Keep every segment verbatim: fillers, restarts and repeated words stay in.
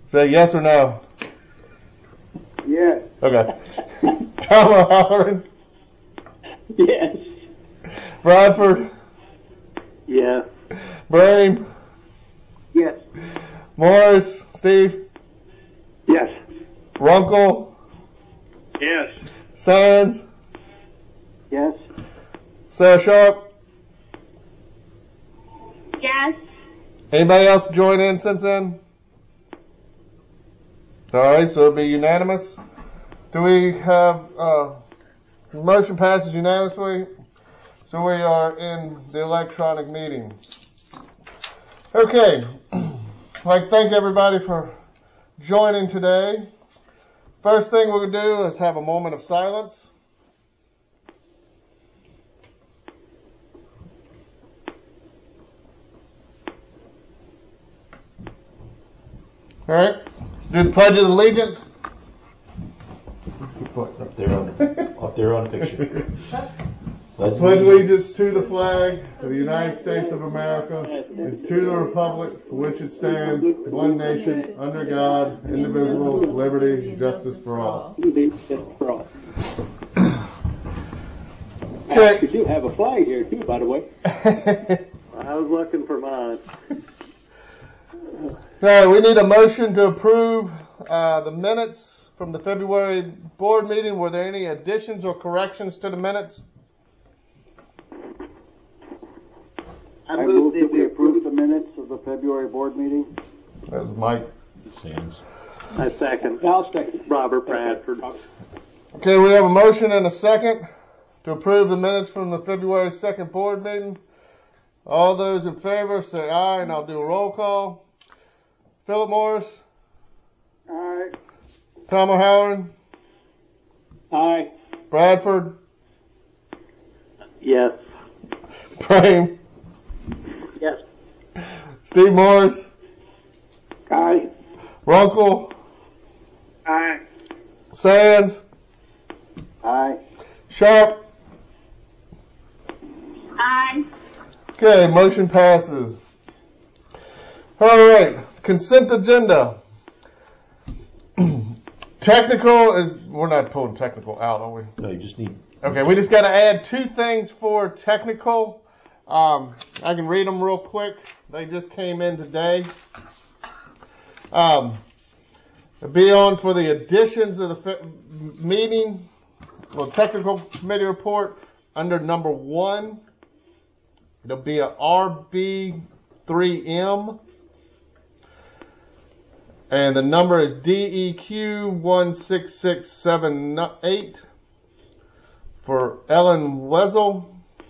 Say yes or no. Yes. Okay. Tom O'Halloran. Yes. Bradford. Yes. Brame. Yes. Morris. Steve. Yes. Runkle. Yes. Sands. Yes. Sarah Sharp. Yes. Anybody else join in since then? Alright, so it'll be unanimous. Do we have, uh, motion passes unanimously? So we are in the electronic meeting. Okay. I'd like to thank everybody for joining today. First thing we're going to do is have a moment of silence. Alright. Do the Pledge of Allegiance. Up there on the, up there on the picture. Pledge allegiance to the flag of the United States of America and to the republic for which it stands, one nation, under God, indivisible, liberty, and justice for all. For all. Okay. You do have a flag here too, by the way. I was looking for mine. Now, we need a motion to approve uh, the minutes from the February board meeting. Were there any additions or corrections to the minutes? I move that we approve the minutes of the February board meeting. That was Mike. Sands. I second. I'll second. Robert Bradford. Okay, we have a motion and a second to approve the minutes from the February second board meeting. All those in favor say aye, and I'll do a roll call. Philip Morris. Aye. Tom O'Halloran. Aye. Bradford. Yes. Brame. Yes. Steve Morris. Aye. Runkle. Aye. Sands. Aye. Sharp. Aye. Okay, motion passes. All right, consent agenda. Technical is, we're not pulling technical out, are we? No, you just need. Okay, we just got to add two things for technical. Um, I can read them real quick. They just came in today. Um, be on for the additions of the fi- meeting, well, technical committee report under number one. It'll be a R B three M. And the number is D E Q one six six seven eight for Ellen Wessel.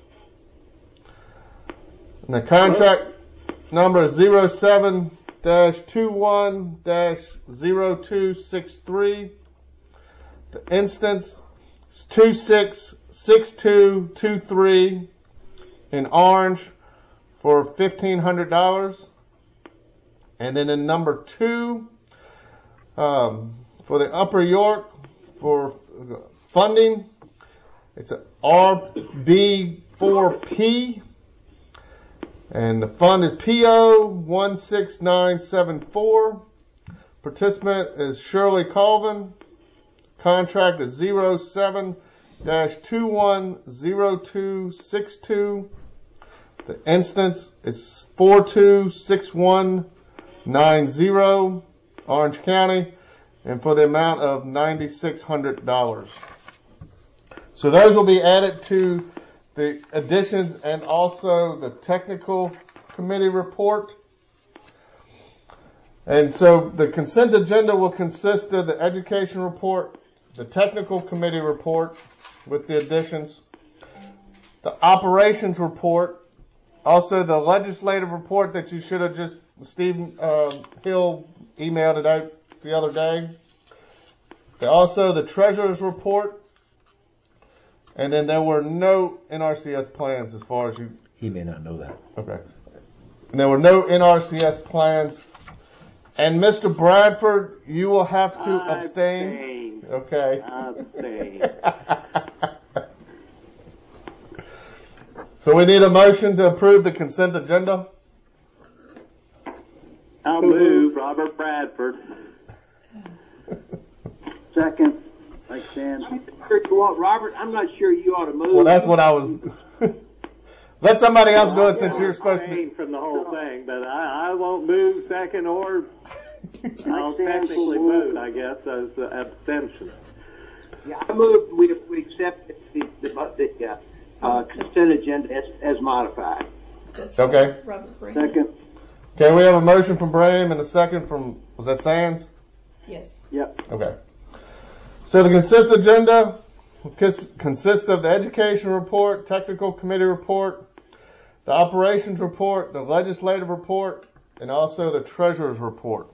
And the contract number is zero seven dash two one dash zero two six three. The instance is two six six two two three in orange for fifteen hundred dollars. And then in number two, um, for the Upper York, for funding, it's an R B four P, and the fund is P O one six nine seven four. Participant is Shirley Colvin. Contract is zero seven dash two one zero two six two. The instance is four two six one nine zero, Orange County, and for the amount of nine thousand six hundred dollars. So those will be added to the additions and also the technical committee report. And so the consent agenda will consist of the education report, the technical committee report with the additions, the operations report, also the legislative report that you should have just, Steve uh, Hill emailed it out the other day. Also the treasurer's report. And then there were no N R C S plans as far as you... He may not know that. Okay. And there were no N R C S plans. And Mister Bradford, you will have to I abstain. abstain. Okay. Abstain. So we need a motion to approve the consent agenda. I'll move. Robert Robert Bradford. Second, by Stan. I'm not sure you want, Robert, I'm not sure you ought to move. Well, that's what I was. Let somebody else do it since I you're supposed to. refrain from the whole thing, but I, I won't move second or I'll technically vote, I guess, as uh, abstention. Yeah, I move we, we accept the, the, the uh, uh, consent agenda as, as modified. That's Okay. Robert Brand. Second. Okay, we have a motion from Braham and a second from, was that Sands? Yes. Yep. Okay. So the consent agenda cons- consists of the education report, technical committee report, the operations report, the legislative report, and also the treasurer's report.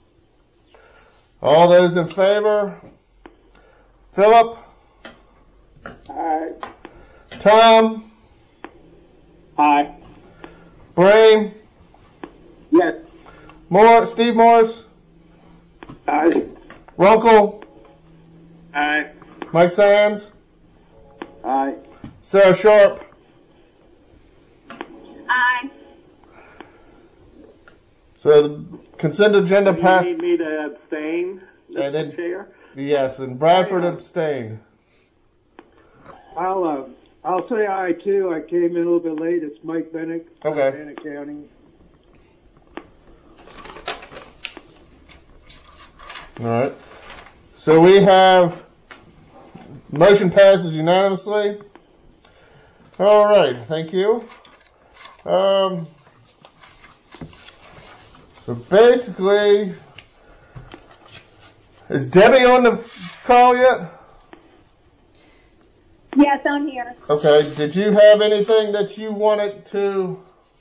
All those in favor? Philip? Aye. Tom? Aye. Braham? Yes. Moore? Steve Morris? Aye. Runkle? Aye. Mike Sands? Aye. Sarah Sharp? Aye. So the consent agenda Do you passed. need me to abstain, And Mister then- Chair? Yes, and Bradford abstained. I'll, uh, I'll say aye too. I came in a little bit late. It's Mike Bennick. Okay. Bannock County. All right. So we have motion passes unanimously. All right. Thank you. Um, so basically, is Debbie on the call yet? Yes, I'm here. Okay. Did you have anything that you wanted to?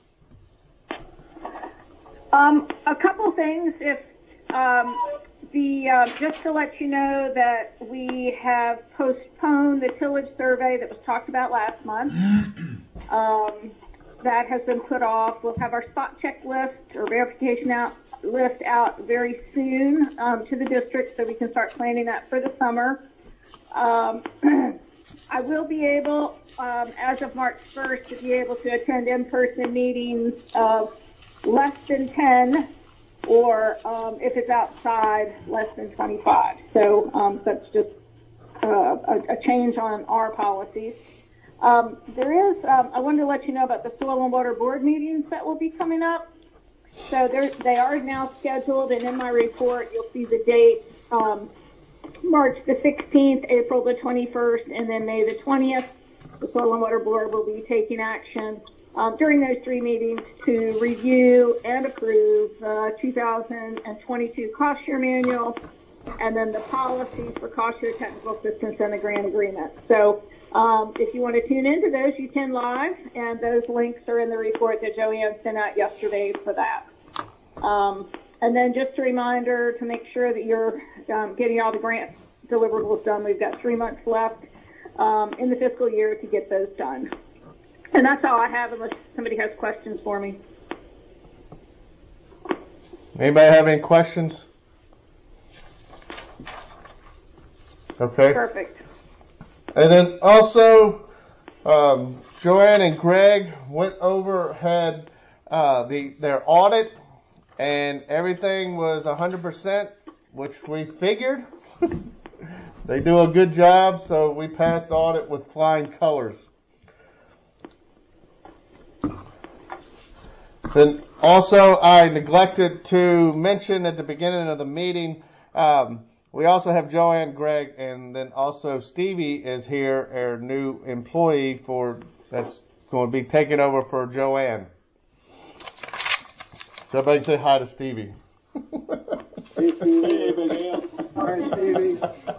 Um, a couple things. If um, the uh, just to let you know that we have postponed the tillage survey that was talked about last month. Um, that has been put off. We'll have our spot check list or verification out list out very soon um, to the district, so we can start planning that for the summer. Um, I will be able, um, as of March first, to be able to attend in-person meetings of less than ten, or um, if it's outside, less than twenty-five. So um, that's just uh, a, a change on our policies. Um, there is, um, I wanted to let you know about the Soil and Water Board meetings that will be coming up. So they are now scheduled, and in my report you'll see the date, um, March the sixteenth, April the twenty-first, and then May the twentieth. The Soil and Water Board will be taking action um, during those three meetings to review and approve the two thousand twenty-two cost share manual, and then the policies for cost share technical assistance and the grant agreement. So um, if you want to tune into those, you can live, and those links are in the report that Joanne sent out yesterday for that. Um, and then just a reminder to make sure that you're um, getting all the grant deliverables done. We've got three months left um, in the fiscal year to get those done. And that's all I have, unless somebody has questions for me. Anybody have any questions? Okay. Perfect. And then also, um, Joanne and Greg went over, had uh, the their audit, and everything was one hundred percent, which we figured. They do a good job, so we passed audit with flying colors. Then also, I neglected to mention at the beginning of the meeting, um, we also have Joanne, Greg, and then also Stevie is here, our new employee for that's going to be taking over for Joanne. So everybody say hi to Stevie. Hey, Stevie. Hey, Big Al. Hi, Stevie.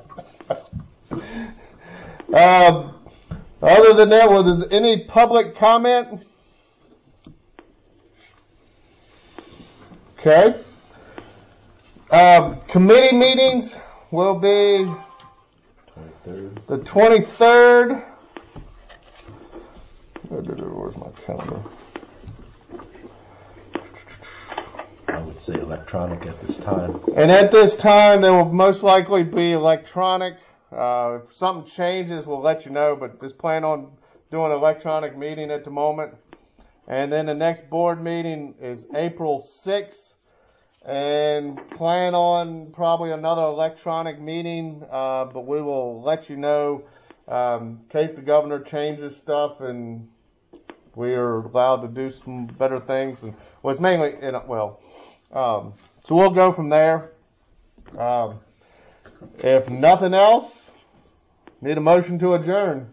Um, other than that, was there any public comment? Okay. Um, committee meetings will be twenty-third. the twenty-third. Where's my calendar? I would say electronic at this time. And at this time, there will most likely be electronic. Uh, if something changes, we'll let you know, but just plan on doing an electronic meeting at the moment. And then the next board meeting is April sixth and plan on probably another electronic meeting, uh, but we will let you know um, in case the governor changes stuff and we are allowed to do some better things. And well, it's mainly, in, well, um, so we'll go from there. Um, if nothing else, need a motion to adjourn.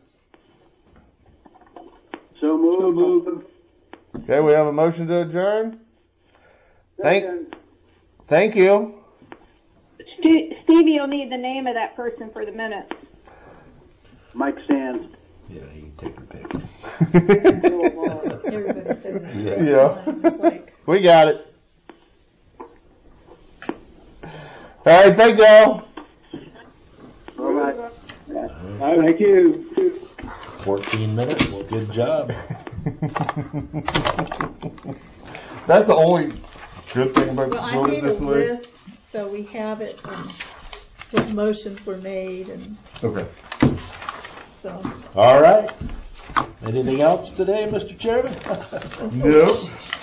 So moved. Okay, we have a motion to adjourn. Thank, thank you. St- Stevie will need the name of that person for the minutes. Mike Sands. Yeah, you can take your pick. Everybody said it at the same Yeah. time. It's like, We got it. All right, thank y'all. All right. Thank you. Fourteen minutes. Good job. That's the only good thing about well, I doing it made a this way. list so we have it. Um, what motions were made, and Okay. so. All right. Anything else today, Mister Chairman? Yep.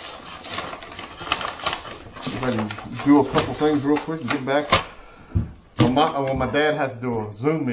I'm going to do a couple things real quick and get back. Well, my, well, my dad has to do a Zoom meeting.